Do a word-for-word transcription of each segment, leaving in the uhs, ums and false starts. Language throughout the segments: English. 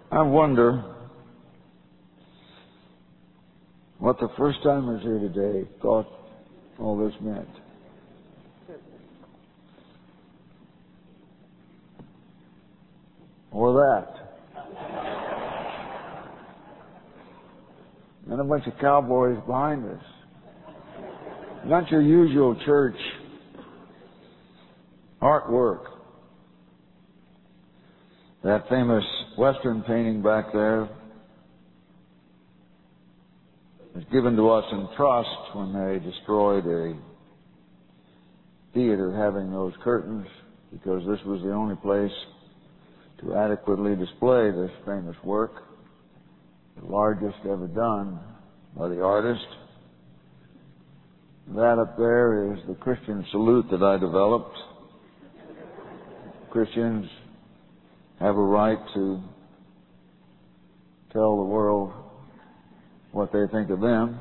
I wonder what the first timers here today thought all this meant. Or that. And a bunch of cowboys behind us. Not your usual church artwork. That famous Western painting back there was given to us in trust when they destroyed a theater having those curtains, because this was the only place to adequately display this famous work, the largest ever done by the artist. That up there is the Christian salute that I developed. Christians have a right to tell the world what they think of them.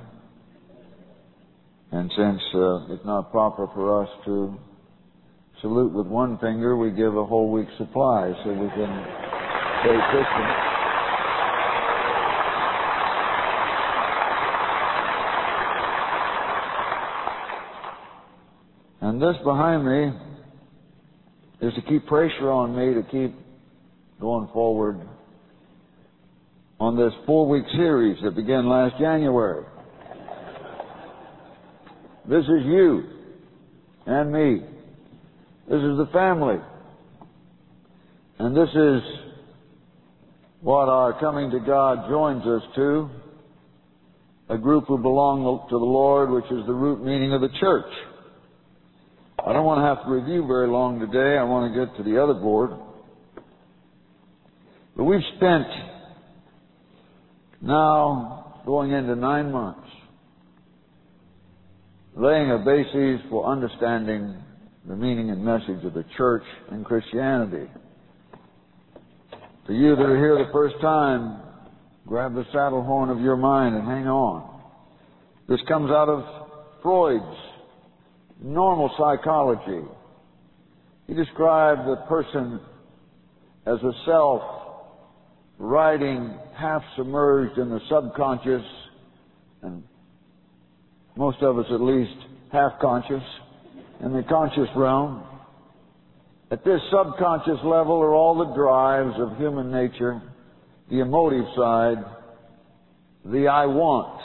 And since uh, it's not proper for us to salute with one finger, we give a whole week's supply so we can stay Christian. And this behind me is to keep pressure on me to keep going forward on this four-week series that began last January. This is you and me. This is the family. And this is what our coming to God joins us to, a group who belong to the Lord, which is the root meaning of the church. I don't want to have to review very long today. I want to get to the other board. But we've spent now going into nine months laying a basis for understanding the meaning and message of the church and Christianity. To you that are here the first time, grab the saddle horn of your mind and hang on. This comes out of Freud's normal psychology. He described the person as a self riding half submerged in the subconscious, and most of us at least half conscious in the conscious realm. At this subconscious level are all the drives of human nature, the emotive side, the I want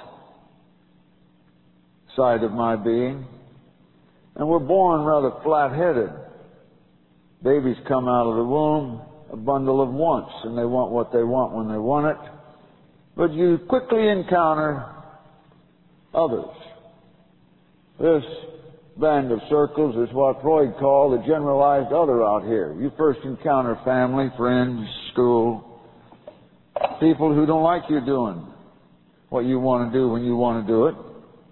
side of my being. And we're born rather flat-headed. Babies come out of the womb a bundle of wants, and they want what they want when they want it. But you quickly encounter others. This band of circles is what Freud called the generalized other out here. You first encounter family, friends, school, people who don't like you doing what you want to do when you want to do it.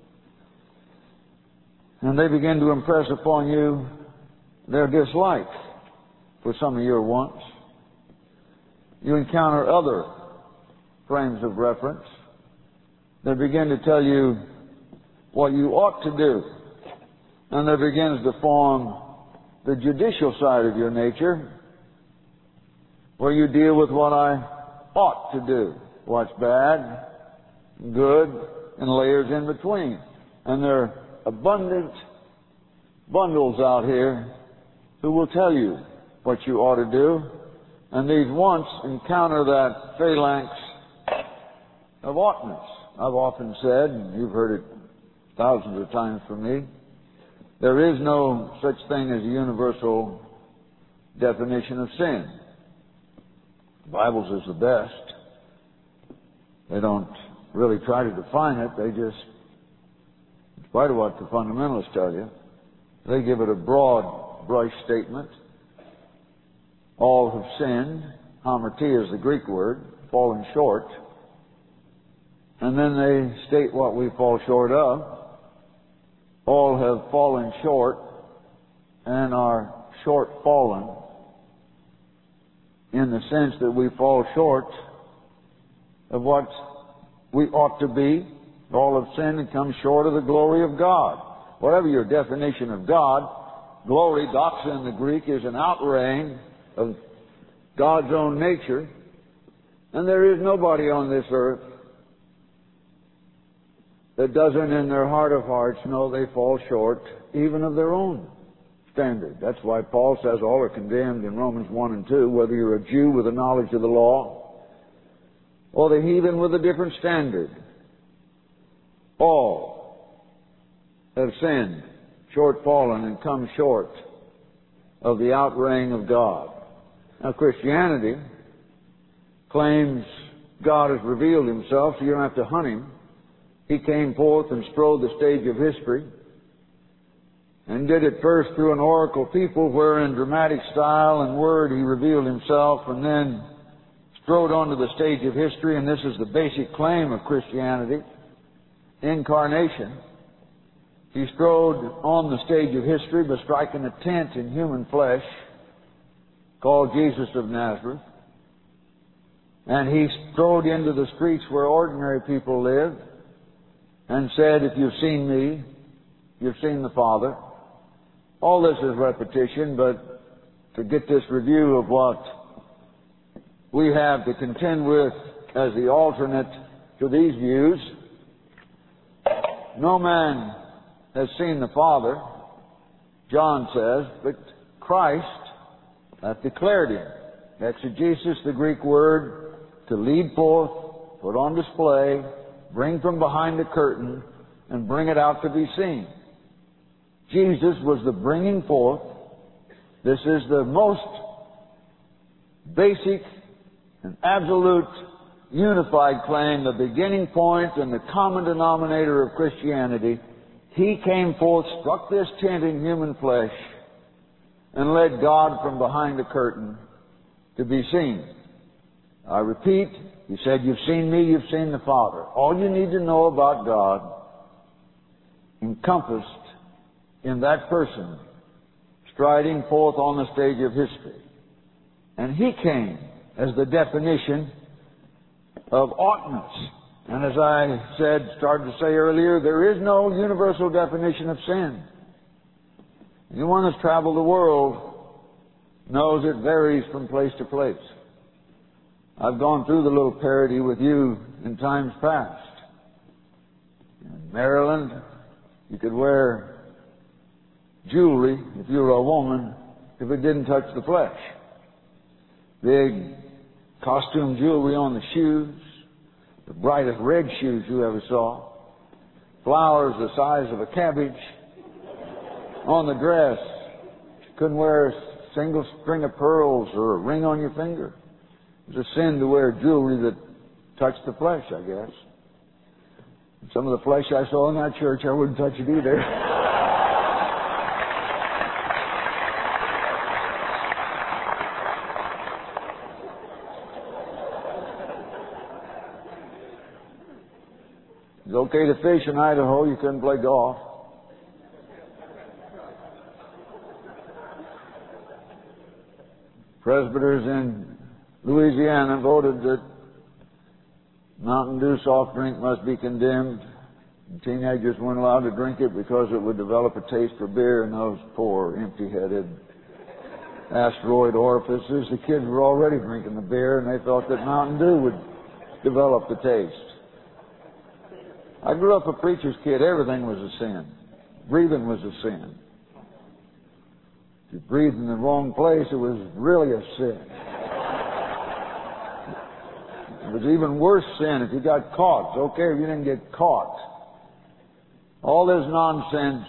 And they begin to impress upon you their dislike for some of your wants. You encounter other frames of reference that begin to tell you what you ought to do. And there begins to form the judicial side of your nature, where you deal with what I ought to do, what's bad, good, and layers in between. And there are abundant bundles out here who will tell you what you ought to do. And these wants encounter that phalanx of oughtness. I've often said, and you've heard it thousands of times from me, there is no such thing as a universal definition of sin. The Bible's is the best. They don't really try to define it. They just, in spite of what the fundamentalists tell you, they give it a broad brush statement. All have sinned. Hamartia is the Greek word, fallen short. And then they state what we fall short of. All have fallen short and are short fallen, in the sense that we fall short of what we ought to be. All have sinned and come short of the glory of God. Whatever your definition of God, glory, doxa in the Greek, is an outraying of God's own nature. And there is nobody on this earth that doesn't in their heart of hearts know they fall short even of their own standard. That's why Paul says all are condemned in Romans one and two, whether you're a Jew with a knowledge of the law or the heathen with a different standard. All have sinned, short fallen, and come short of the outraying of God. Now, Christianity claims God has revealed Himself, so you don't have to hunt Him. He came forth and strode the stage of history, and did it first through an oracle people, where in dramatic style and word He revealed Himself, and then strode onto the stage of history, and this is the basic claim of Christianity, incarnation. He strode on the stage of history by striking a tent in human flesh called Jesus of Nazareth. And He strode into the streets where ordinary people live and said, if you've seen me, you've seen the Father. All this is repetition, but to get this review of what we have to contend with as the alternate to these views, no man has seen the Father, John says, but Christ hath declared Him. Exegesis, the Greek word, to lead forth, put on display, bring from behind the curtain, and bring it out to be seen. Jesus was the bringing forth. This is the most basic and absolute unified claim, the beginning point and the common denominator of Christianity. He came forth, struck this tent in human flesh, and led God from behind the curtain to be seen. I repeat, He said, you've seen me, you've seen the Father. All you need to know about God encompassed in that person striding forth on the stage of history. And He came as the definition of oughtness. And as I said, started to say earlier, there is no universal definition of sin. Anyone that's traveled the world knows it varies from place to place. I've gone through the little parody with you in times past. In Maryland, you could wear jewelry, if you were a woman, if it didn't touch the flesh. Big costume jewelry on the shoes, the brightest red shoes you ever saw, flowers the size of a cabbage on the dress. You couldn't wear a single string of pearls or a ring on your finger. It was a sin to wear jewelry that touched the flesh, I guess. Some of the flesh I saw in that church, I wouldn't touch it either. It's okay to fish in Idaho, you couldn't play golf. Presbyters in Louisiana voted that Mountain Dew soft drink must be condemned. Teenagers weren't allowed to drink it because it would develop a taste for beer in those poor, empty-headed asteroid orifices. The kids were already drinking the beer, and they thought that Mountain Dew would develop the taste. I grew up a preacher's kid. Everything was a sin. Breathing was a sin. If you breathed in the wrong place, it was really a sin. It was even worse sin if you got caught. It's okay if you didn't get caught. All this nonsense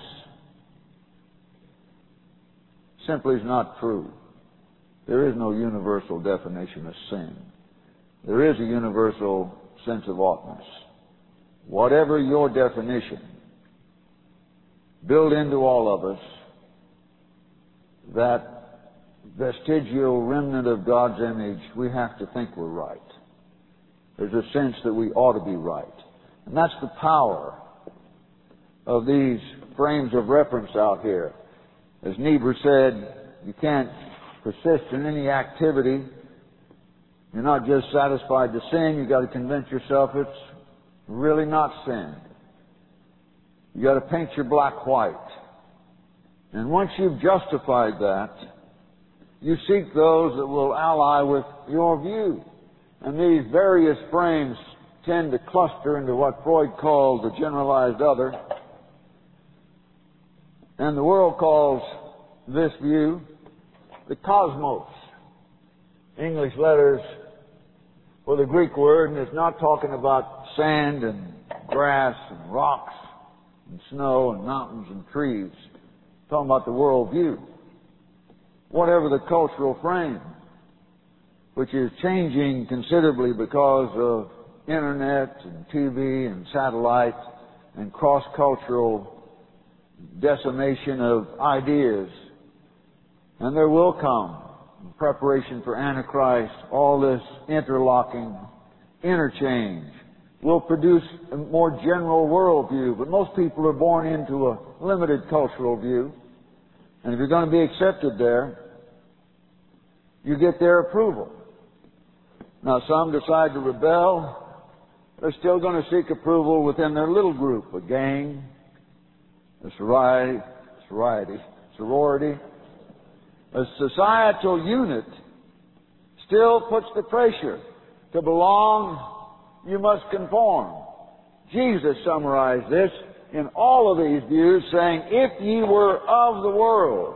simply is not true. There is no universal definition of sin. There is a universal sense of oughtness. Whatever your definition, build into all of us that vestigial remnant of God's image. We have to think we're right. There's a sense that we ought to be right. And that's the power of these frames of reference out here. As Niebuhr said, you can't persist in any activity. You're not just satisfied to sin, you've got to convince yourself it's really not sin. You've got to paint your black white. And once you've justified that, you seek those that will ally with your view. And these various frames tend to cluster into what Freud called the generalized other. And the world calls this view the cosmos. English letters for the Greek word, and it's not talking about sand and grass and rocks and snow and mountains and trees. It's talking about the world view. Whatever the cultural frame, which is changing considerably because of internet and T V and satellite and cross-cultural decimation of ideas. And there will come, in preparation for Antichrist, all this interlocking, interchange will produce a more general worldview. But most people are born into a limited cultural view. And if you're going to be accepted there, you get their approval. Now, some decide to rebel. They're still going to seek approval within their little group, a gang, a sorority, sorority, sorority. A societal unit still puts the pressure. To belong, you must conform. Jesus summarized this in all of these views, saying, if ye were of the world,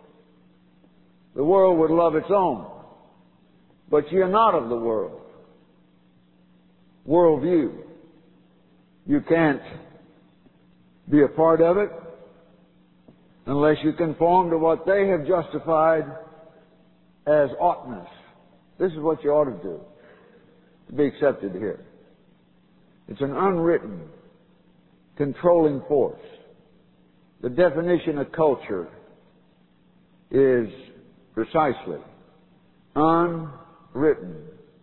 the world would love its own. But ye are not of the world. Worldview. You can't be a part of it unless you conform to what they have justified as oughtness. This is what you ought to do to be accepted here. It's an unwritten, controlling force. The definition of culture is precisely unwritten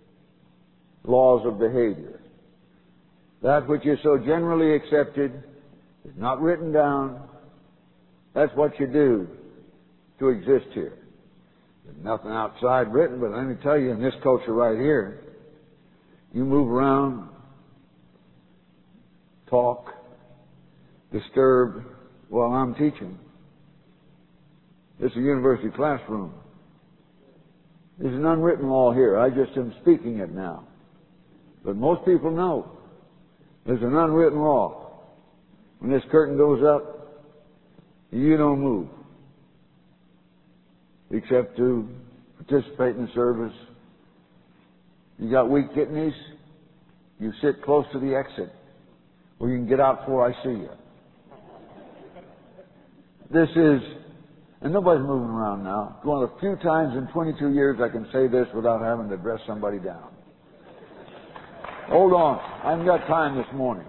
laws of behavior. That which is so generally accepted is not written down. That's what you do to exist here. There's nothing outside written, but let me tell you, in this culture right here, you move around, talk, disturb while I'm teaching. This is a university classroom. There's an unwritten law here. I just am speaking it now. But most people know there's an unwritten law. When this curtain goes up, you don't move except to participate in the service. You got weak kidneys, you sit close to the exit where you can get out before I see you. This is, and nobody's moving around now. It's one of the few times in twenty-two years I can say this without having to dress somebody down. Hold on, I haven't got time this morning.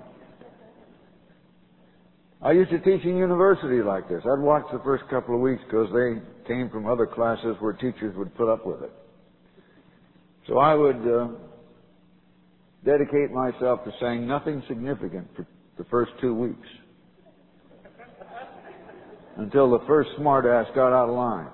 I used to teach in university like this. I'd watch the first couple of weeks because they came from other classes where teachers would put up with it. So I would uh, dedicate myself to saying nothing significant for the first two weeks until the first smartass got out of line.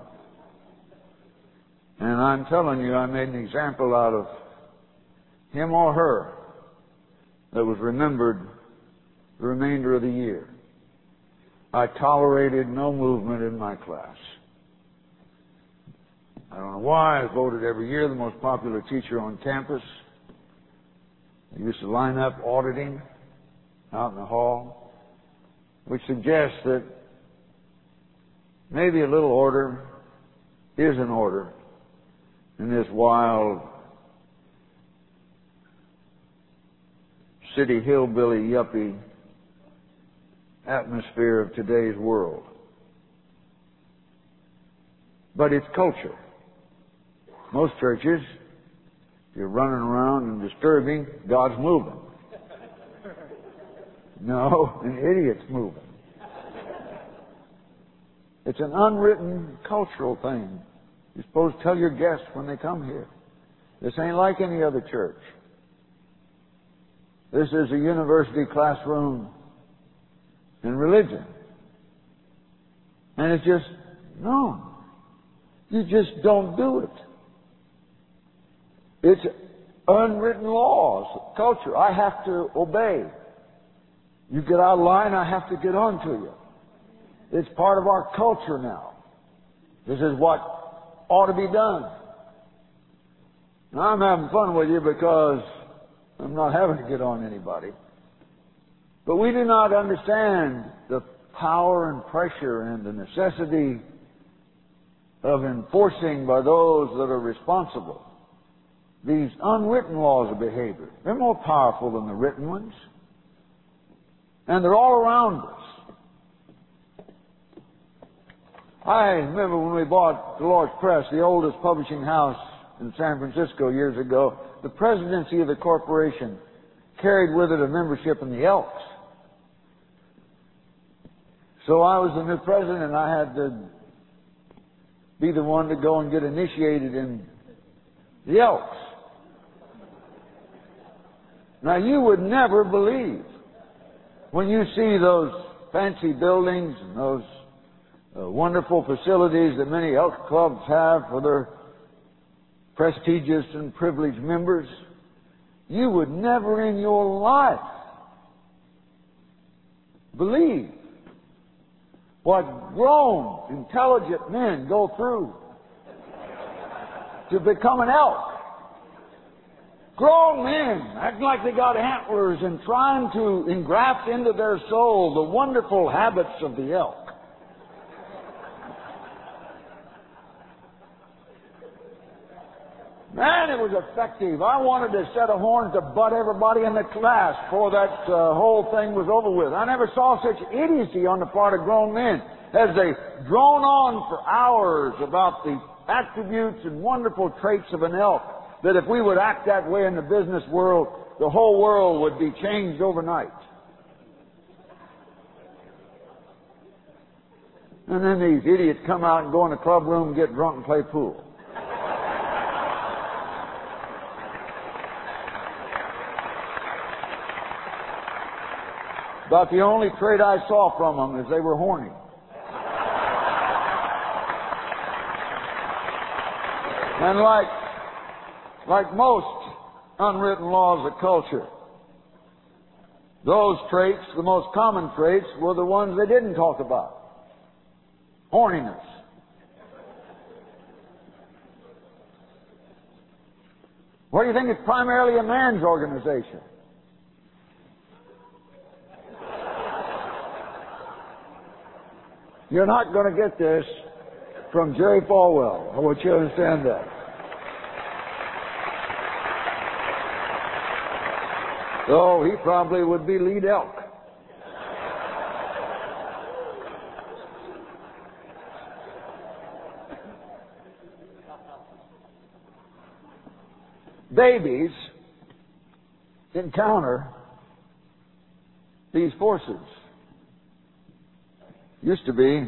And I'm telling you, I made an example out of him or her that was remembered the remainder of the year. I tolerated no movement in my class. I don't know why. I was voted every year the most popular teacher on campus. I used to line up auditing out in the hall, which suggests that maybe a little order is in order in this wild city hillbilly yuppie atmosphere of today's world. But it's culture. Most churches, if you're running around and disturbing, God's moving. No, an idiot's moving. It's an unwritten cultural thing. You're supposed to tell your guests when they come here. This ain't like any other church. This is a university classroom in religion. And it's just, no. You just don't do it. It's unwritten laws, culture. I have to obey. You get out of line, I have to get on to you. It's part of our culture now. This is what ought to be done. Now, I'm having fun with you because I'm not having to get on anybody. But we do not understand the power and pressure and the necessity of enforcing by those that are responsible these unwritten laws of behavior. They're more powerful than the written ones. And they're all around us. I remember when we bought the Lord's Press, the oldest publishing house in San Francisco years ago, the presidency of the corporation carried with it a membership in the Elks. So I was the new president and I had to be the one to go and get initiated in the Elks. Now you would never believe when you see those fancy buildings and those uh, wonderful facilities that many Elk clubs have for their prestigious and privileged members, you would never in your life believe what grown, intelligent men go through to become an elk. Grown men acting like they got antlers and trying to engraft into their soul the wonderful habits of the elk. Man, it was effective. I wanted to set a horn to butt everybody in the class before that uh, whole thing was over with. I never saw such idiocy on the part of grown men as they drone on for hours about the attributes and wonderful traits of an elk, that if we would act that way in the business world, the whole world would be changed overnight. And then these idiots come out and go in the club room and get drunk and play pool. About the only trait I saw from them is they were horny. And like, like most unwritten laws of culture, those traits, the most common traits, were the ones they didn't talk about. Horniness. What do you think? It's primarily a man's organization. You're not going to get this from Jerry Falwell. I want you to understand that. So he probably would be lead elk. Babies encounter these forces. Used to be, you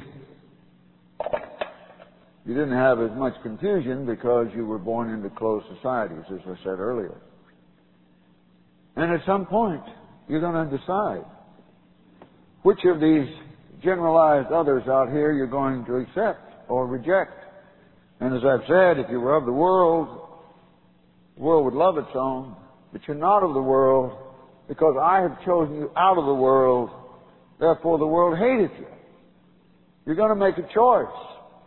didn't have as much confusion because you were born into closed societies, as I said earlier. And at some point, you're going to decide which of these generalized others out here you're going to accept or reject. And as I've said, if you were of the world, the world would love its own, but you're not of the world because I have chosen you out of the world, therefore the world hated you. You're going to make a choice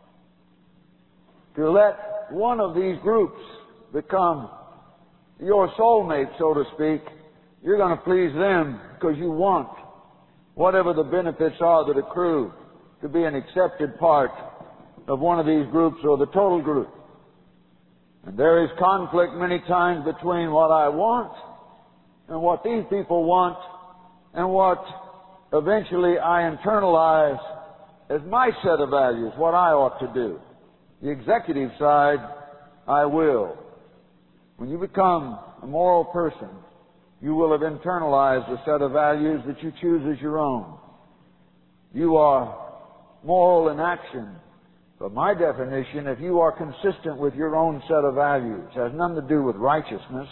to let one of these groups become your soulmate, so to speak. You're going to please them because you want whatever the benefits are that accrue to be an accepted part of one of these groups or the total group. And there is conflict many times between what I want and what these people want and what eventually I internalize as my set of values, what I ought to do. The executive side, I will. When you become a moral person, you will have internalized a set of values that you choose as your own. You are moral in action. But my definition, if you are consistent with your own set of values, has nothing to do with righteousness,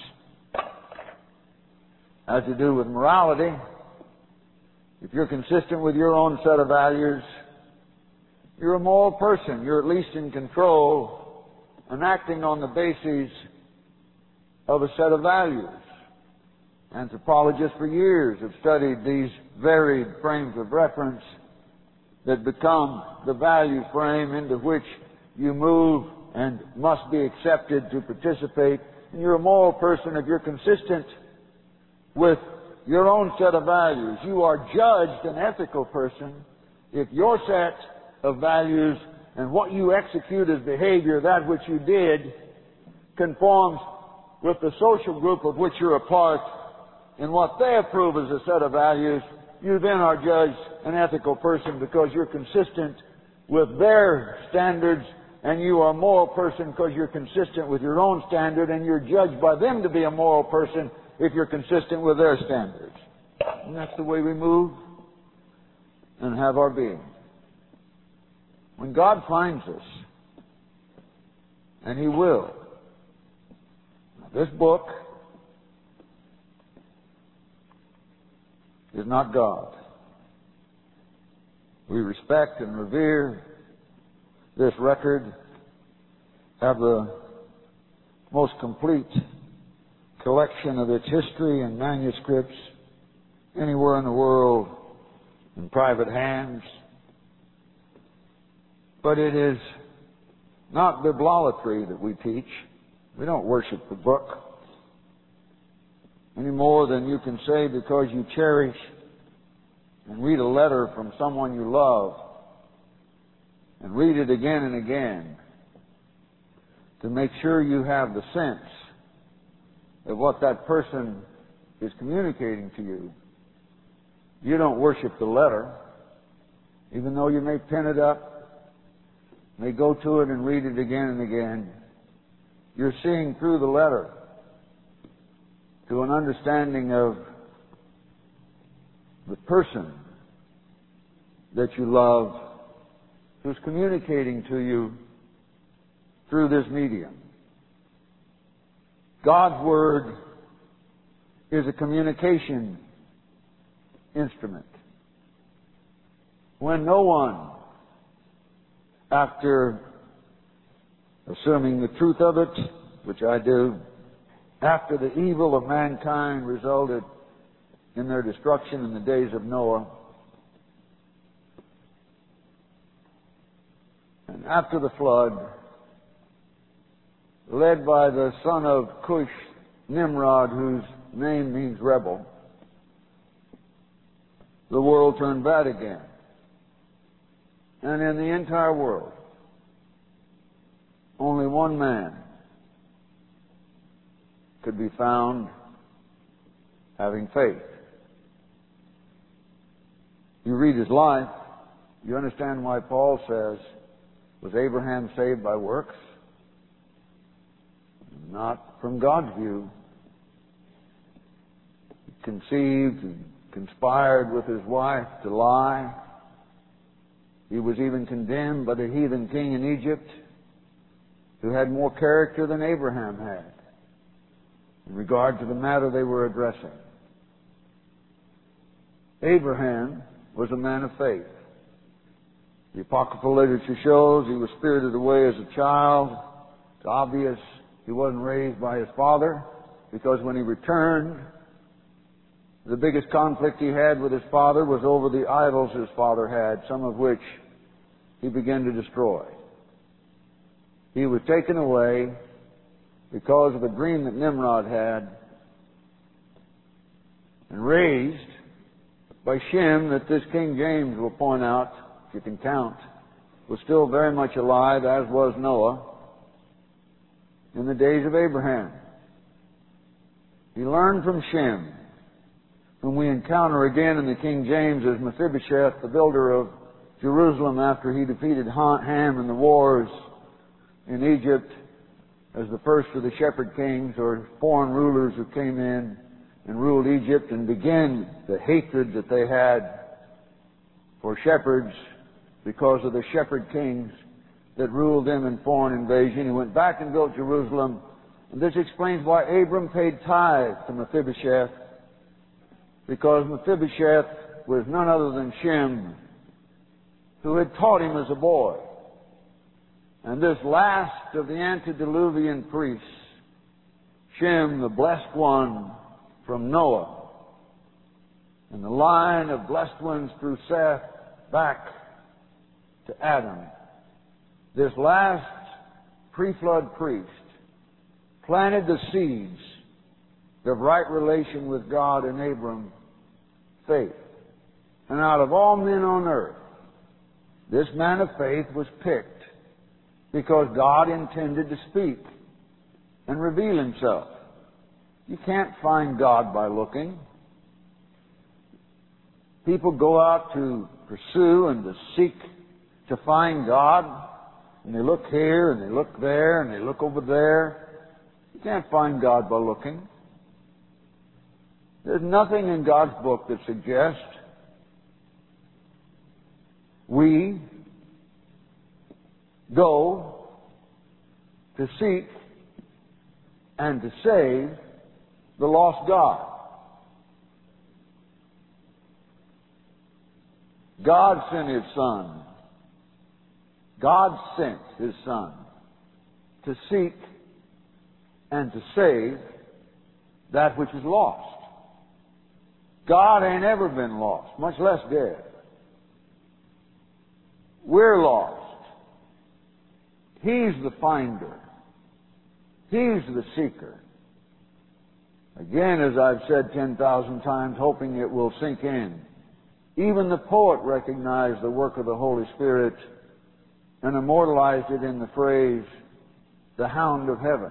has to do with morality. If you're consistent with your own set of values, you're a moral person. You're at least in control and acting on the basis of a set of values. Anthropologists for years have studied these varied frames of reference that become the value frame into which you move and must be accepted to participate and you're a moral person if you're consistent with your own set of values. You are judged an ethical person if your set of values and what you execute as behavior, that which you did, conforms with the social group of which you're a part and what they approve as a set of values. You then are judged an ethical person because you're consistent with their standards, and you are a moral person because you're consistent with your own standard, and you're judged by them to be a moral person if you're consistent with their standards. And that's the way we move and have our being. When God finds us, and He will, this book is not God. We respect and revere this record, have the most complete collection of its history and manuscripts anywhere in the world in private hands. But it is not bibliolatry that we teach. We don't worship the book any more than you can say because you cherish and read a letter from someone you love and read it again and again to make sure you have the sense of what that person is communicating to you. You don't worship the letter, even though you may pen it up, may go to it and read it again and again. You're seeing through the letter to an understanding of the person that you love who's communicating to you through this medium. God's Word is a communication instrument. When no one, after assuming the truth of it, which I do, after the evil of mankind resulted in their destruction in the days of Noah, and after the flood, led by the son of Cush, Nimrod, whose name means rebel, the world turned bad again. And in the entire world, only one man could be found having faith. You read his life, you understand why Paul says, was Abraham saved by works? Not from God's view. He conceived and conspired with his wife to lie. He was even condemned by the heathen king in Egypt, who had more character than Abraham had in regard to the matter they were addressing. Abraham was a man of faith. The apocryphal literature shows he was spirited away as a child. It's obvious he wasn't raised by his father, because when he returned, the biggest conflict he had with his father was over the idols his father had, some of which he began to destroy. He was taken away because of a dream that Nimrod had, and raised by Shem, that this King James will point out, if you can count, was still very much alive, as was Noah, in the days of Abraham. He learned from Shem, whom we encounter again in the King James as Mephibosheth, the builder of Jerusalem after he defeated Ham in the wars in Egypt, as the first of the shepherd kings or foreign rulers who came in and ruled Egypt and began the hatred that they had for shepherds because of the shepherd kings that ruled them in foreign invasion. He went back and built Jerusalem. And this explains why Abram paid tithe to Mephibosheth, because Mephibosheth was none other than Shem, who had taught him as a boy. And this last of the antediluvian priests, Shem, the blessed one from Noah, and the line of blessed ones through Seth back to Adam, this last pre-flood priest planted the seeds of right relation with God in Abram, faith. And out of all men on earth, this man of faith was picked because God intended to speak and reveal Himself. You can't find God by looking. People go out to pursue and to seek to find God, and they look here and they look there and they look over there. You can't find God by looking. There's nothing in God's book that suggests we go to seek and to save the lost God. God sent His Son. God sent His Son to seek and to save that which is lost. God ain't ever been lost, much less dead. We're lost. He's the finder. He's the seeker. Again, as I've said ten thousand times, hoping it will sink in, even the poet recognized the work of the Holy Spirit and immortalized it in the phrase, the hound of heaven.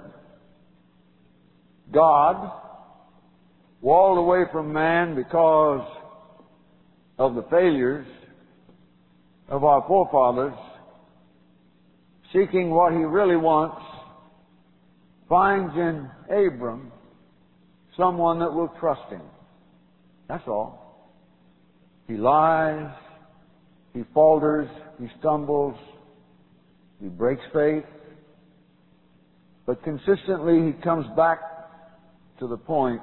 God, walled away from man because of the failures of our forefathers, seeking what He really wants, finds in Abram someone that will trust Him. That's all. He lies, he falters, he stumbles, he breaks faith, but consistently he comes back to the point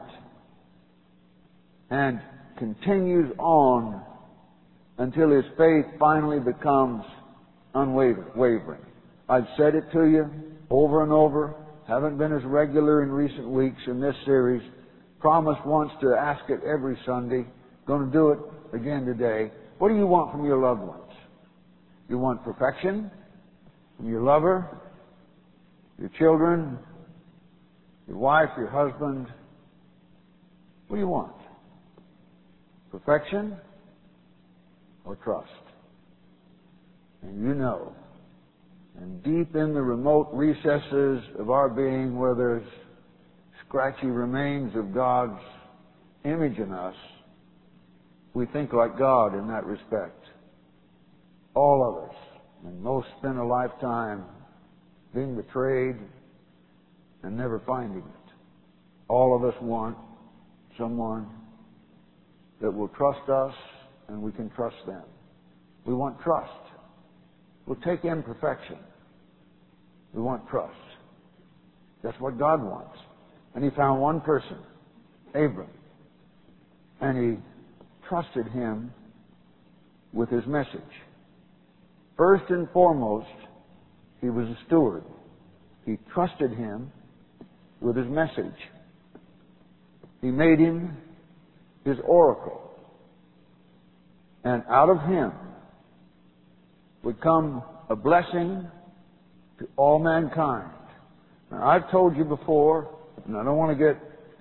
and continues on until his faith finally becomes unwavering. I've said it to you over and over. Haven't been as regular in recent weeks in this series. Promised once to ask it every Sunday. Going to do it again today. What do you want from your loved ones? You want perfection from your lover, your children, your wife, your husband? What do you want? Perfection or trust? And you know, and deep in the remote recesses of our being where there's scratchy remains of God's image in us, we think like God in that respect. All of us. And most spend a lifetime being betrayed and never finding it. All of us want someone that will trust us and we can trust them. We want trust. We'll take imperfection. We want trust. That's what God wants. And He found one person, Abram, and He trusted him with his message. First and foremost, he was a steward. He trusted him with his message. He made him his oracle. And out of him would come a blessing to all mankind. Now, I've told you before, and I don't want to get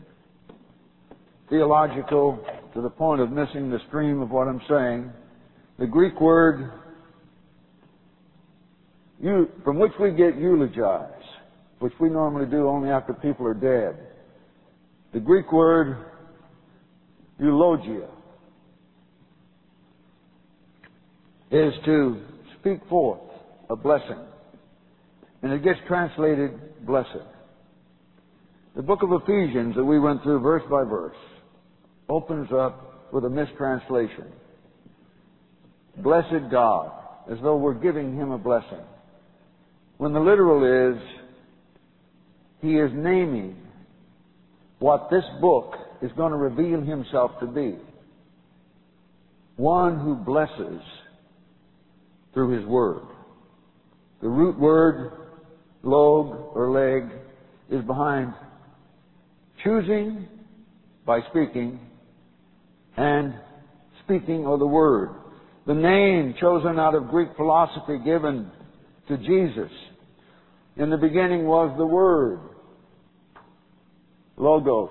theological to the point of missing the stream of what I'm saying. The Greek word You, from which we get eulogize, which we normally do only after people are dead. The Greek word eulogia is to speak forth a blessing. And it gets translated blessed. The book of Ephesians that we went through verse by verse opens up with a mistranslation. Blessed God, as though we're giving Him a blessing. When the literal is, He is naming what this book is going to reveal Himself to be. One who blesses through His Word. The root word, log or leg, is behind choosing by speaking and speaking of the Word. The name chosen out of Greek philosophy given to Jesus. In the beginning was the Word, Logos.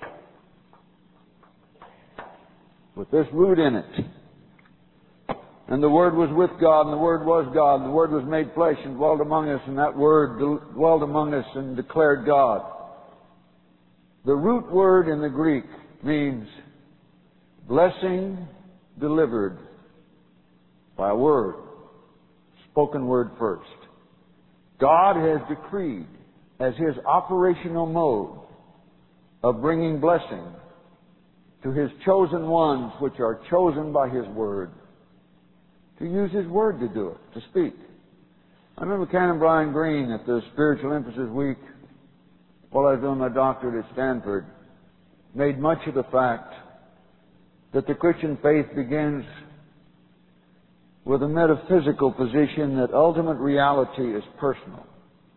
With this root in it. And the Word was with God, and the Word was God, and the Word was made flesh and dwelt among us, and that Word dwelt among us and declared God. The root word in the Greek means blessing delivered by a word, spoken word first. God has decreed as His operational mode of bringing blessing to His chosen ones, which are chosen by His Word, to use His Word to do it, to speak. I remember Canon Brian Green at the Spiritual Emphasis Week, while I was doing my doctorate at Stanford, made much of the fact that the Christian faith begins with a metaphysical position that ultimate reality is personal.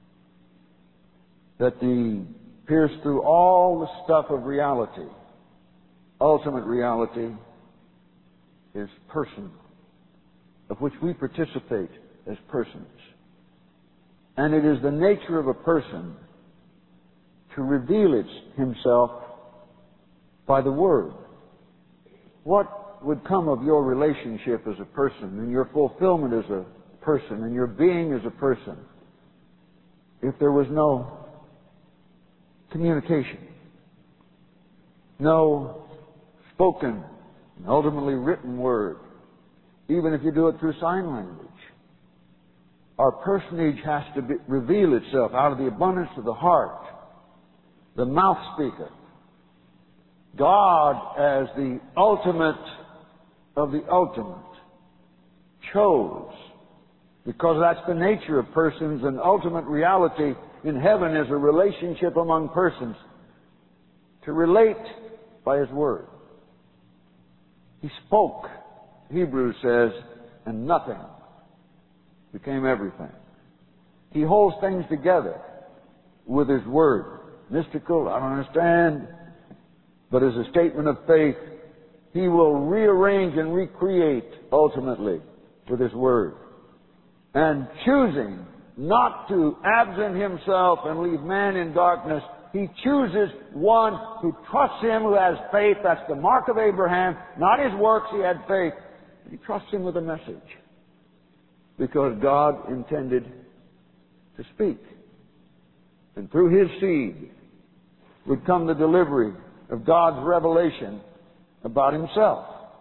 That the pierce through all the stuff of reality, ultimate reality is personal, of which we participate as persons. And it is the nature of a person to reveal it himself by the Word. What would come of your relationship as a person, and your fulfillment as a person, and your being as a person, if there was no communication, no spoken and ultimately written word, even if you do it through sign language? Our personage has to be, reveal itself out of the abundance of the heart. The mouth speaketh. God, as the ultimate of the ultimate, chose, because that's the nature of persons, and ultimate reality in heaven is a relationship among persons, to relate by His Word. He spoke, Hebrews says, and nothing became everything. He holds things together with His Word. Mystical, I don't understand, but as a statement of faith, He will rearrange and recreate ultimately with His Word. And choosing not to absent Himself and leave man in darkness, He chooses one who trusts Him, who has faith. That's the mark of Abraham. Not his works, he had faith. He trusts Him with a message, because God intended to speak. And through His seed would come the delivery of God's revelation about Himself.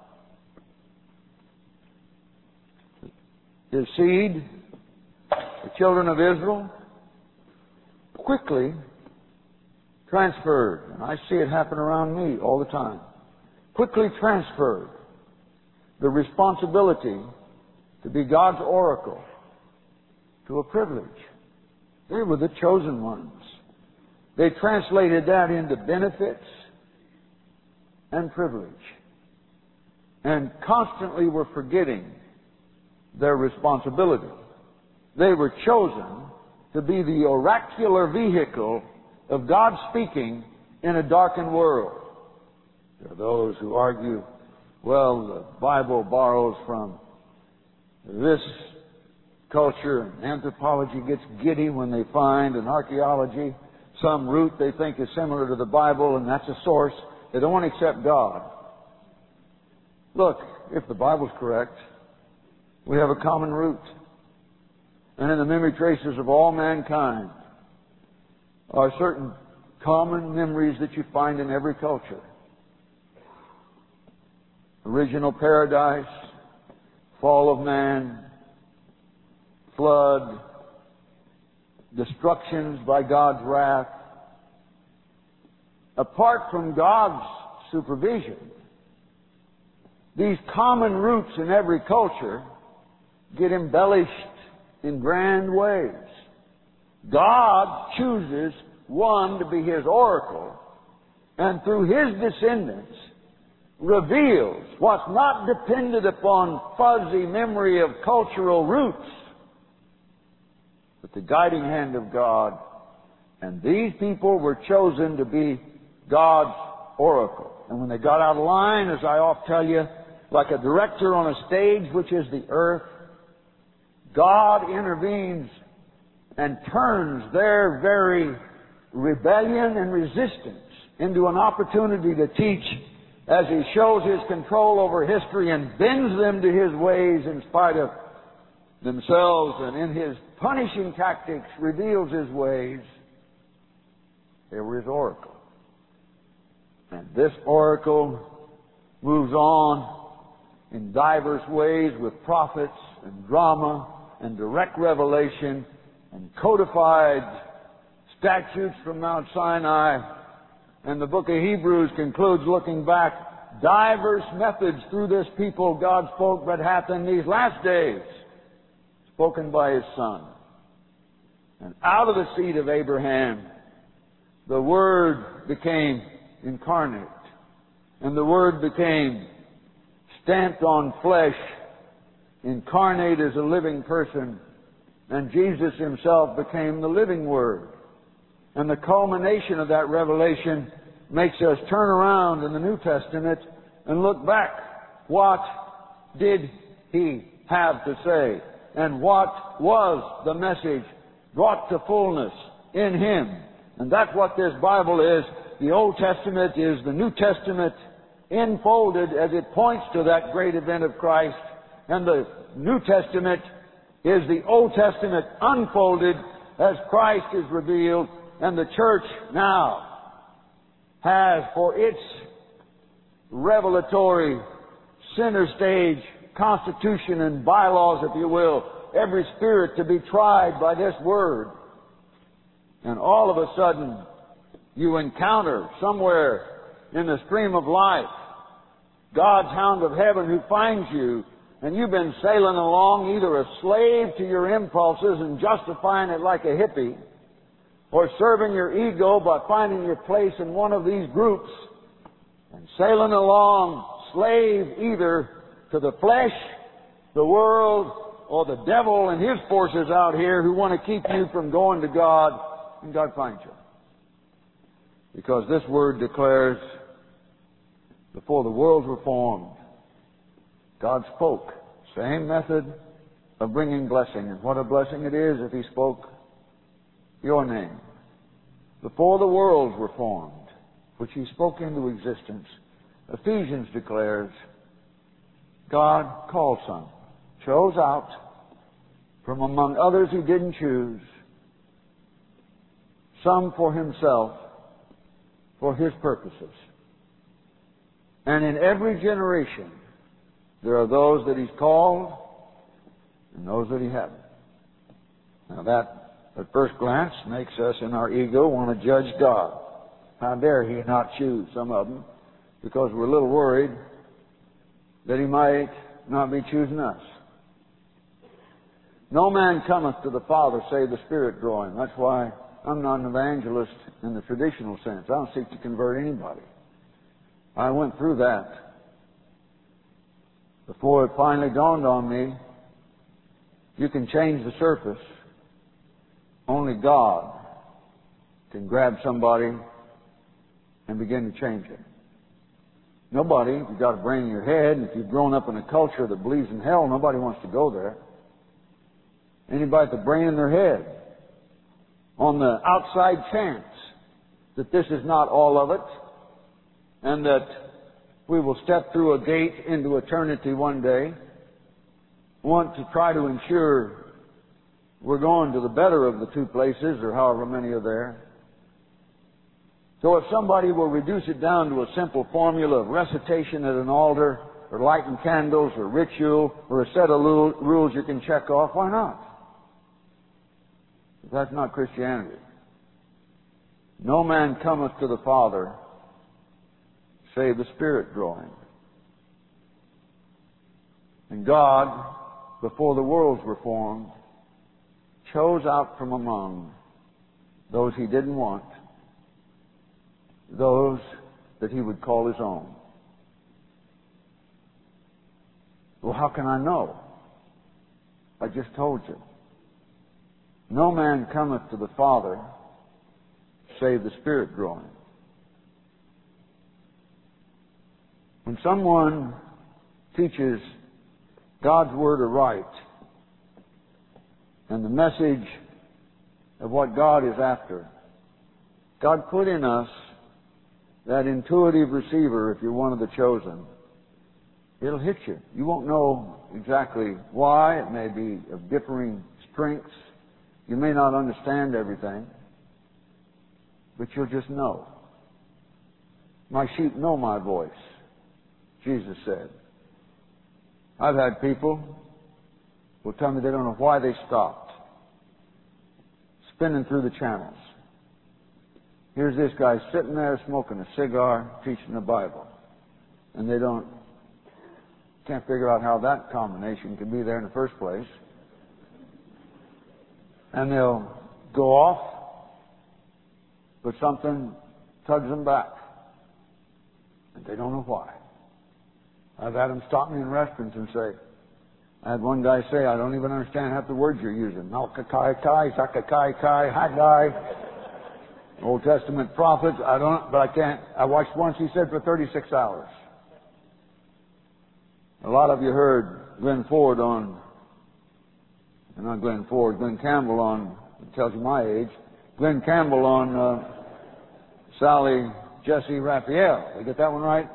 His seed, the children of Israel, quickly transferred, and I see it happen around me all the time, quickly transferred the responsibility to be God's oracle to a privilege. They were the chosen ones. They translated that into benefits and privilege, and constantly were forgetting their responsibility. They were chosen to be the oracular vehicle of God speaking in a darkened world. There are those who argue, well, the Bible borrows from this culture, and anthropology gets giddy when they find in archaeology some root they think is similar to the Bible, and that's a source. They don't want to accept God. Look, if the Bible's correct, we have a common root. And in the memory traces of all mankind are certain common memories that you find in every culture. Original paradise, fall of man, flood, destructions by God's wrath. Apart from God's supervision, these common roots in every culture get embellished in grand ways. God chooses one to be His oracle, and through His descendants reveals what's not dependent upon fuzzy memory of cultural roots, but the guiding hand of God. And these people were chosen to be God's oracle. And when they got out of line, as I oft tell you, like a director on a stage, which is the earth, God intervenes and turns their very rebellion and resistance into an opportunity to teach as He shows His control over history and bends them to His ways in spite of themselves, and in His punishing tactics reveals His ways. They were His oracle. And this oracle moves on in diverse ways with prophets and drama and direct revelation and codified statutes from Mount Sinai. And the book of Hebrews concludes looking back, diverse methods through this people God spoke, but hath in these last days spoken by His Son. And out of the seed of Abraham, the Word became incarnate. And the Word became stamped on flesh, incarnate as a living person. And Jesus Himself became the living Word. And the culmination of that revelation makes us turn around in the New Testament and look back. What did He have to say? And what was the message brought to fullness in Him? And that's what this Bible is. The Old Testament is the New Testament enfolded as it points to that great event of Christ. And the New Testament is the Old Testament unfolded as Christ is revealed. And the church now has for its revelatory center stage constitution and bylaws, if you will, every spirit to be tried by this Word. And all of a sudden, you encounter somewhere in the stream of life God's hound of heaven who finds you, and you've been sailing along either a slave to your impulses and justifying it like a hippie, or serving your ego by finding your place in one of these groups and sailing along slave either to the flesh, the world, or the devil and his forces out here who want to keep you from going to God, and God finds you. Because this Word declares, before the worlds were formed, God spoke. Same method of bringing blessing. And what a blessing it is if He spoke your name. Before the worlds were formed, which He spoke into existence, Ephesians declares, God called some, chose out from among others He didn't choose, some for Himself, for His purposes. And in every generation, there are those that He's called and those that He hasn't. Now that, at first glance, makes us in our ego want to judge God. How dare He not choose some of them? Because we're a little worried that He might not be choosing us. No man cometh to the Father save the Spirit draw him. That's why I'm not an evangelist in the traditional sense. I don't seek to convert anybody. I went through that before it finally dawned on me, you can change the surface. Only God can grab somebody and begin to change it. Nobody, if you've got a brain in your head, and if you've grown up in a culture that believes in hell, nobody wants to go there. Anybody with a brain in their head, on the outside chance that this is not all of it, and that we will step through a gate into eternity one day, want to try to ensure we're going to the better of the two places, or however many are there. So if somebody will reduce it down to a simple formula of recitation at an altar, or lighting candles, or ritual, or a set of rules you can check off, why not? But that's not Christianity. No man cometh to the Father save the Spirit draw him. And God, before the worlds were formed, chose out from among those He didn't want, those that He would call His own. Well, how can I know? I just told you. No man cometh to the Father save the Spirit draw him. When someone teaches God's Word aright, and the message of what God is after, God put in us that intuitive receiver, if you're one of the chosen, it'll hit you. You won't know exactly why. It may be of differing strengths. You may not understand everything, but you'll just know. My sheep know my voice, Jesus said. I've had people who tell me they don't know why they stopped, spinning through the channels. Here's this guy sitting there smoking a cigar, teaching the Bible, and they don't can't figure out how that combination could be there in the first place. And they'll go off, but something tugs them back, and they don't know why. I've had them stop me in restaurants and say, I had one guy say, I don't even understand half the words you're using. Malkakai kai, Sakakai kai, Haggai, Old Testament prophets. I don't, but I can't. I watched once, he said, for thirty-six hours. A lot of you heard Glenn Ford on, not Glenn Ford, Glenn Campbell on, it tells you my age, Glenn Campbell on uh, Sally Jesse Raphael. Did I get that one right?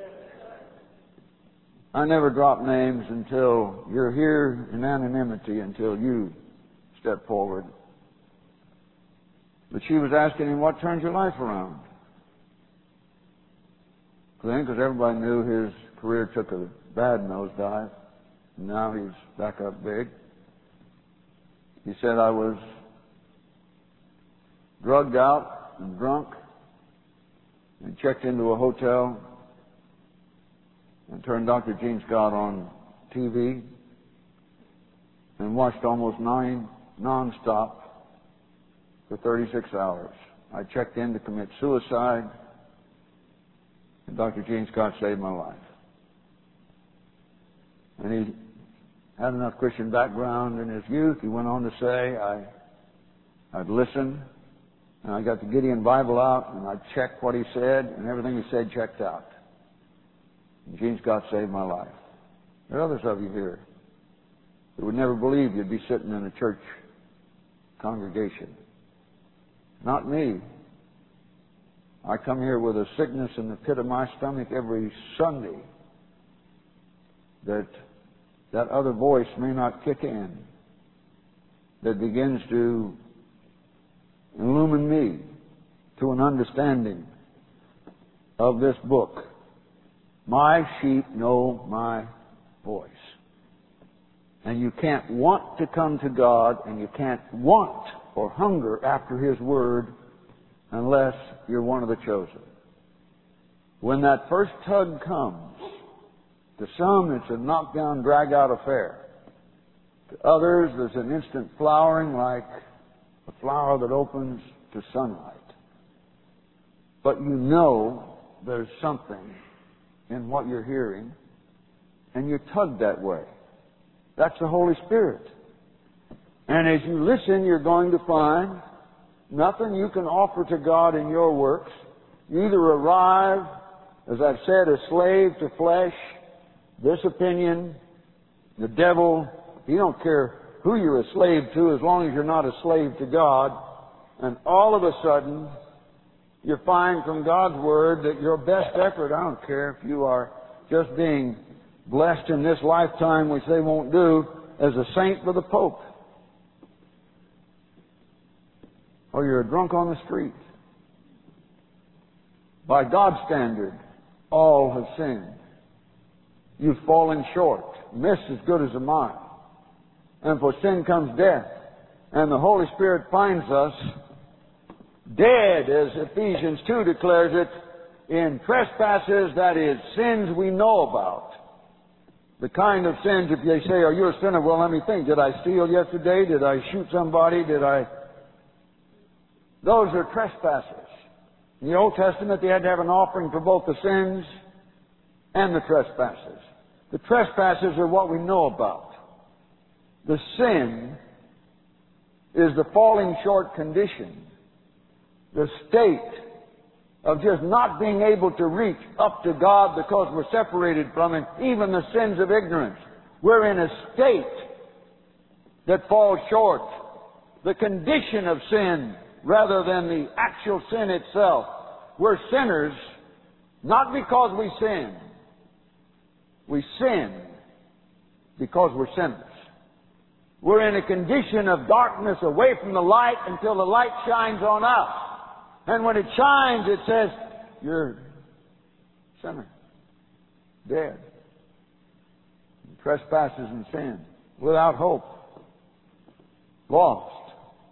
I never drop names until you're here in anonymity, until you step forward. But she was asking him, what turned your life around? Because everybody knew his career took a bad nosedive. And now he's back up big. He said, I was drugged out and drunk and checked into a hotel and turned Doctor Gene Scott on T V and watched almost nine non-stop for thirty-six hours. I checked in to commit suicide, and Doctor Gene Scott saved my life. And he had enough Christian background in his youth. He went on to say, I, I'd listen, and I got the Gideon Bible out, and I'd check what he said, and everything he said checked out. And Gene Scott saved my life. There are others of you here who would never believe you'd be sitting in a church congregation. Not me. I come here with a sickness in the pit of my stomach every Sunday that that other voice may not kick in, that begins to illumine me to an understanding of this book. My sheep know my voice. And you can't want to come to God, and you can't want or hunger after His Word unless you're one of the chosen. When that first tug comes, to some it's a knock-down, drag-out affair. To others there's an instant flowering like a flower that opens to sunlight. But you know there's something in what you're hearing, and you're tugged that way. That's the Holy Spirit. And as you listen, you're going to find nothing you can offer to God in your works. You either arrive, as I've said, a slave to flesh, this opinion, the devil. He don't care who you're a slave to as long as you're not a slave to God. And all of a sudden, you find from God's Word that your best effort, I don't care if you are just being blessed in this lifetime, which they won't do, as a saint with a pope. Or you're a drunk on the street. By God's standard, all have sinned. You've fallen short. Missed as good as a mile. And for sin comes death. And the Holy Spirit finds us dead, as Ephesians two declares it, in trespasses, that is, sins we know about. The kind of sins, if they say, are you a sinner? Well, let me think. Did I steal yesterday? Did I shoot somebody? Did I... Those are trespasses. In the Old Testament, they had to have an offering for both the sins and the trespasses. The trespasses are what we know about. The sin is the falling short condition, the state of just not being able to reach up to God because we're separated from Him, even the sins of ignorance. We're in a state that falls short. The condition of sin rather than the actual sin itself. We're sinners Not because we sin. We sin because we're sinners. We're in a condition of darkness away from the light until the light shines on us. And when it shines, it says, you're a sinner. Dead. In trespasses and sin. Without hope. Lost.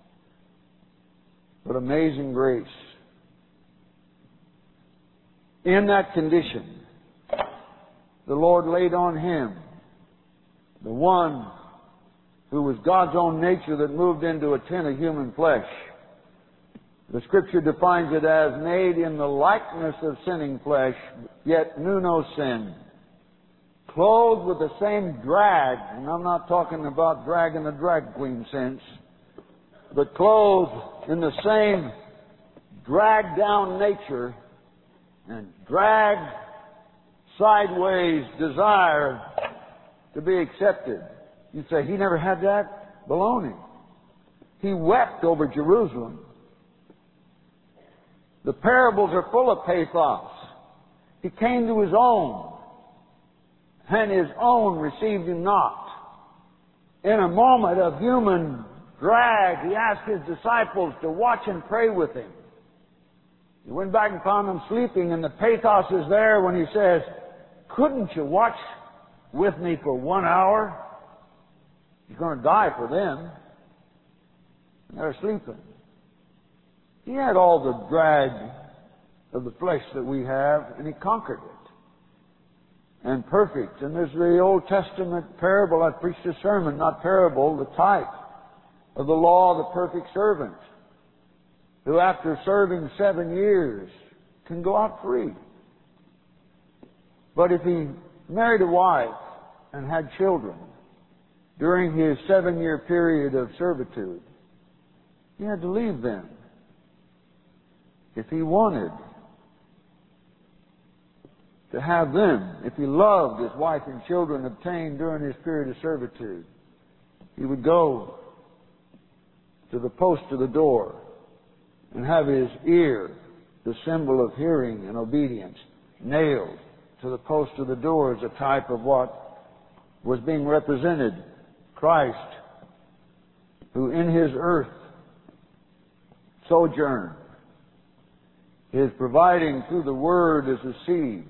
But amazing grace. In that condition, the Lord laid on Him, the one who was God's own nature that moved into a tent of human flesh. The Scripture defines it as made in the likeness of sinning flesh, yet knew no sin. Clothed with the same drag, and I'm not talking about drag in the drag queen sense, but clothed in the same dragged down nature and drag sideways desire to be accepted. You'd say, He never had that? Baloney. He wept over Jerusalem. The parables are full of pathos. He came to His own, and His own received Him not. In a moment of human drag, He asked His disciples to watch and pray with Him. He went back and found them sleeping, and the pathos is there when He says, couldn't you watch with me for one hour? You're going to die for them. And they're sleeping. He had all the drag of the flesh that we have, and He conquered it. And perfect. And there's the Old Testament parable. I preached a sermon, not parable, the type of the law of the perfect servant, who after serving seven years can go out free. But if he married a wife and had children during his seven-year period of servitude, he had to leave them if he wanted to have them. If he loved his wife and children obtained during his period of servitude, he would go to the post of the door and have his ear, the symbol of hearing and obedience, nailed to the post of the door as a type of what was being represented. Christ, who in His earth sojourned, is providing through the Word as a seed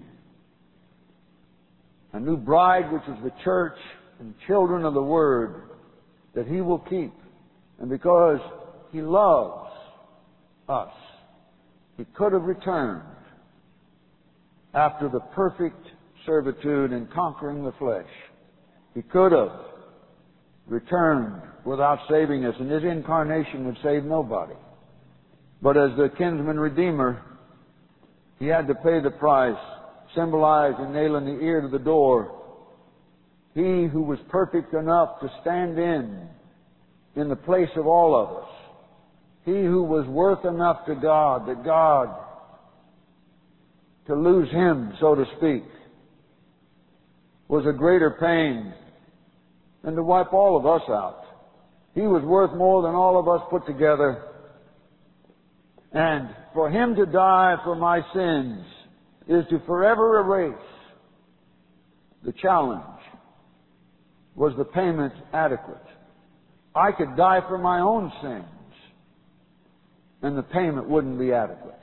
a new bride, which is the church, and children of the Word that He will keep. And because He loves us, He could have returned after the perfect servitude and conquering the flesh. He could have returned without saving us, and His incarnation would save nobody. But as the kinsman redeemer, He had to pay the price, symbolized in nailing the ear to the door. He who was perfect enough to stand in, in the place of all of us. He who was worth enough to God, that God, to lose Him, so to speak, was a greater pain than to wipe all of us out. He was worth more than all of us put together. And for Him to die for my sins is to forever erase. The challenge was the payment adequate. I could die for my own sins, and the payment wouldn't be adequate.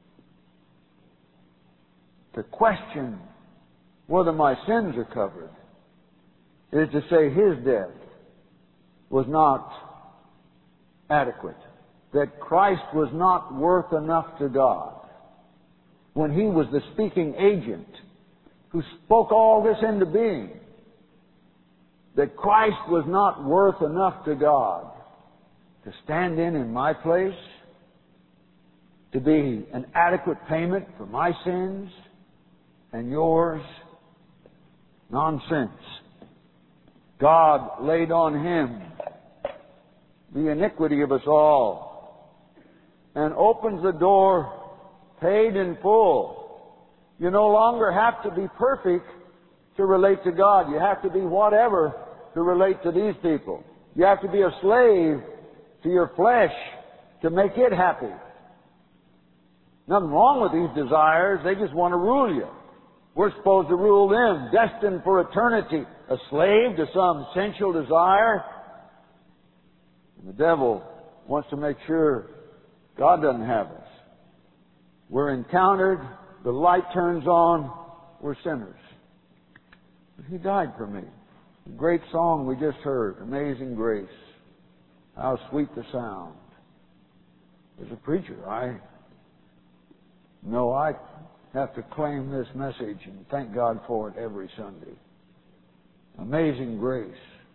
To question whether my sins are covered is to say His death was not adequate. That Christ was not worth enough to God. When He was the speaking agent who spoke all this into being. That Christ was not worth enough to God to stand in in my place, to be an adequate payment for my sins and yours. Nonsense. God laid on Him the iniquity of us all and opens the door paid in full. You no longer have to be perfect to relate to God. You have to be whatever to relate to these people. You have to be a slave to your flesh to make it happy. Nothing wrong with these desires. They just want to rule you. We're supposed to rule them, destined for eternity, a slave to some sensual desire. And the devil wants to make sure God doesn't have us. We're encountered, the light turns on, we're sinners. But He died for me. The great song we just heard, Amazing Grace. How sweet the sound. As a preacher, I know I have to claim this message and thank God for it every Sunday. Amazing grace.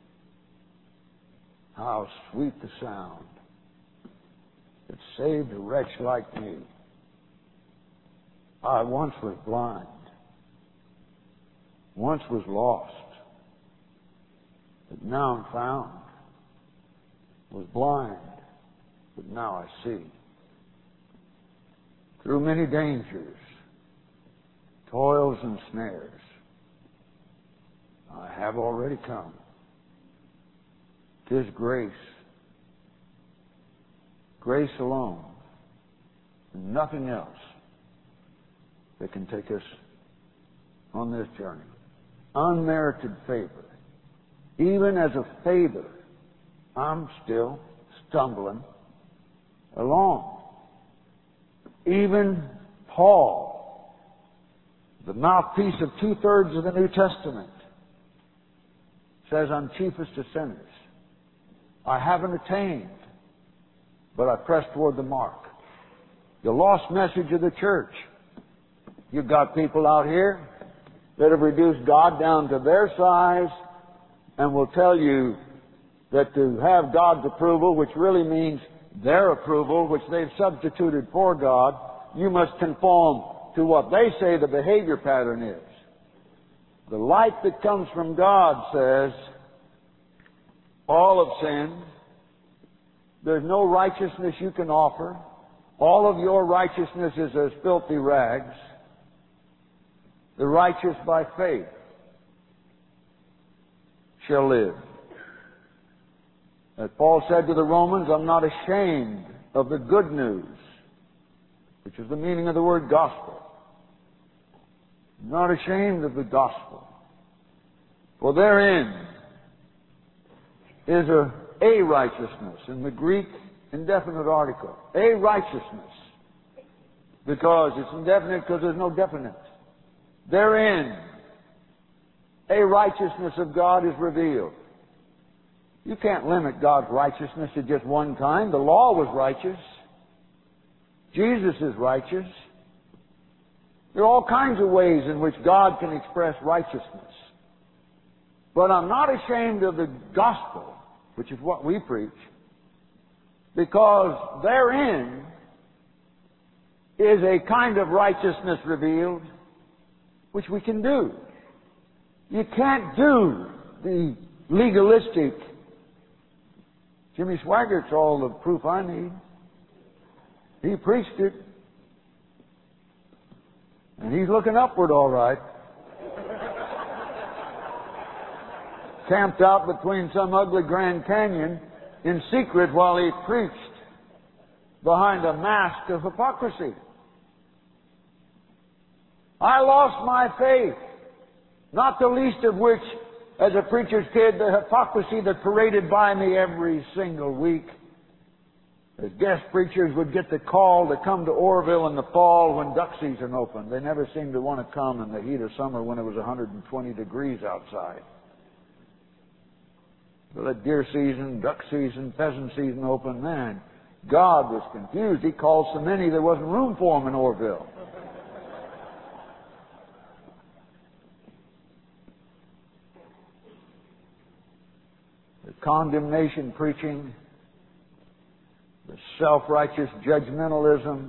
How sweet the sound that saved a wretch like me. I once was blind, once was lost, but now I'm found. Was blind, but now I see. Through many dangers, toils and snares, I have already come. 'Tis grace, grace alone, and nothing else that can take us on this journey. Unmerited favor. Even as a favor, I'm still stumbling along. Even Paul, the mouthpiece of two-thirds of the New Testament, says I'm chiefest of sinners. I haven't attained, but I press toward the mark. The lost message of the church. You've got people out here that have reduced God down to their size and will tell you that to have God's approval, which really means their approval, which they've substituted for God, you must conform to what they say the behavior pattern is. The light that comes from God says, all have sinned. There's no righteousness you can offer. All of your righteousness is as filthy rags. The righteous by faith shall live. As Paul said to the Romans, I'm not ashamed of the good news, which is the meaning of the word gospel. I'm not ashamed of the gospel. For therein is a, a righteousness, in the Greek indefinite article. A righteousness. Because it's indefinite because there's no definite. Therein, a righteousness of God is revealed. You can't limit God's righteousness to just one kind. The law was righteous. Jesus is righteous. There are all kinds of ways in which God can express righteousness. But I'm not ashamed of the gospel, which is what we preach, because therein is a kind of righteousness revealed which we can do. You can't do the legalistic. Jimmy Swaggart's all the proof I need. He preached it. And he's looking upward all right. Camped out between some ugly Grand Canyon in secret while he preached behind a mask of hypocrisy. I lost my faith, not the least of which, as a preacher's kid, the hypocrisy that paraded by me every single week. As guest preachers would get the call to come to Orville in the fall when duck season opened. They never seemed to want to come in the heat of summer when it was one hundred twenty degrees outside. But let deer season, duck season, pheasant season open, man, God was confused. He called so many there wasn't room for them in Orville. The condemnation preaching, the self-righteous judgmentalism.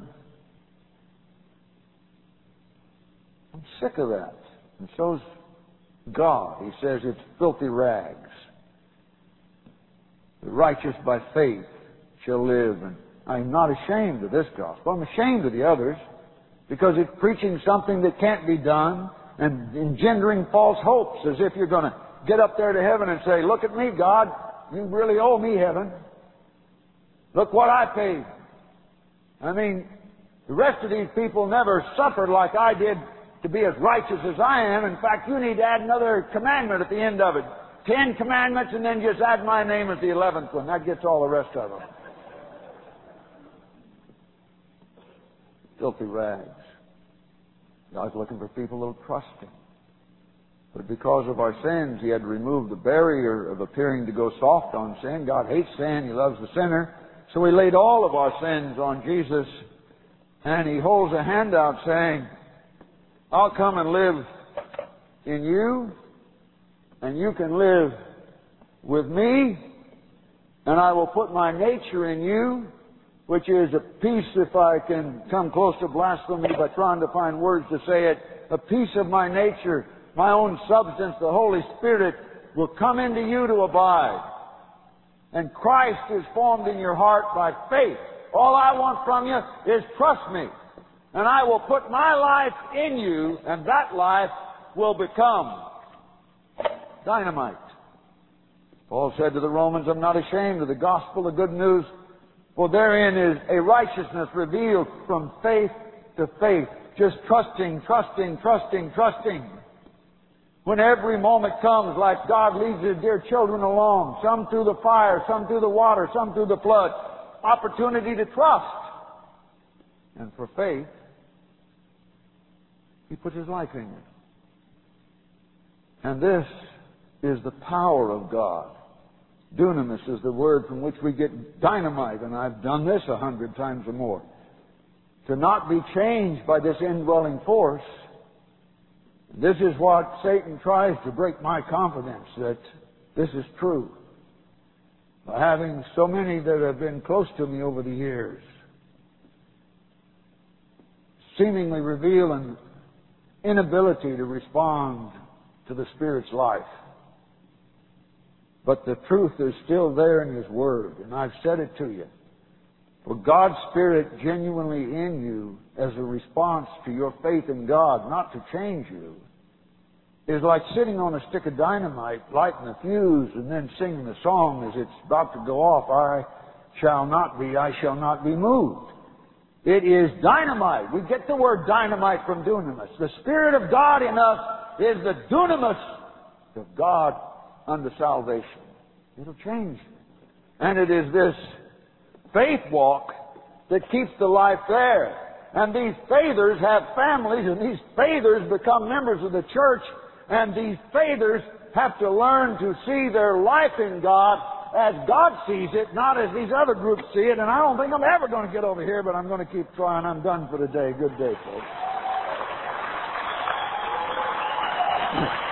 I'm sick of that. And so's God. He says it's filthy rags. The righteous by faith shall live. And I'm not ashamed of this gospel. I'm ashamed of the others because it's preaching something that can't be done and engendering false hopes as if you're going to get up there to heaven and say, look at me, God. You really owe me heaven. Look what I paid. I mean, The rest of these people never suffered like I did to be as righteous as I am. In fact, you need to add another commandment at the end of it. Ten commandments, and then just add my name as the eleventh one. That gets all the rest of them. Filthy rags. God's looking for people that will trust Him. But because of our sins, He had to remove the barrier of appearing to go soft on sin. God hates sin. He loves the sinner. So He laid all of our sins on Jesus. And He holds a hand out saying, I'll come and live in you, and you can live with me, and I will put my nature in you, which is a piece, if I can come close to blasphemy by trying to find words to say it, a piece of my nature, my own substance, the Holy Spirit, will come into you to abide. And Christ is formed in your heart by faith. All I want from you is trust me. And I will put my life in you, and that life will become dynamite. Paul said to the Romans, I'm not ashamed of the gospel, the good news, for therein is a righteousness revealed from faith to faith. Just trusting, trusting, trusting, trusting. When every moment comes, like God leads His dear children along, some through the fire, some through the water, some through the flood, opportunity to trust. And for faith, He puts His life in you. And this is the power of God. Dunamis is the word from which we get dynamite, and I've done this a hundred times or more. To not be changed by this indwelling force. This is what Satan tries to break my confidence that this is true. By having so many that have been close to me over the years, seemingly reveal an inability to respond to the Spirit's life. But the truth is still there in His Word, and I've said it to you. For God's Spirit genuinely in you as a response to your faith in God, not to change you, is like sitting on a stick of dynamite, lighting a fuse, and then singing a song as it's about to go off. I shall not be, I shall not be moved. It is dynamite. We get the word dynamite from dunamis. The Spirit of God in us is the dunamis of God unto salvation. It'll change. And it is this faith walk that keeps the life there. And these faithers have families, and these faithers become members of the church, and these faithers have to learn to see their life in God as God sees it, not as these other groups see it. And I don't think I'm ever going to get over here, but I'm going to keep trying. I'm done for today. Good day, folks.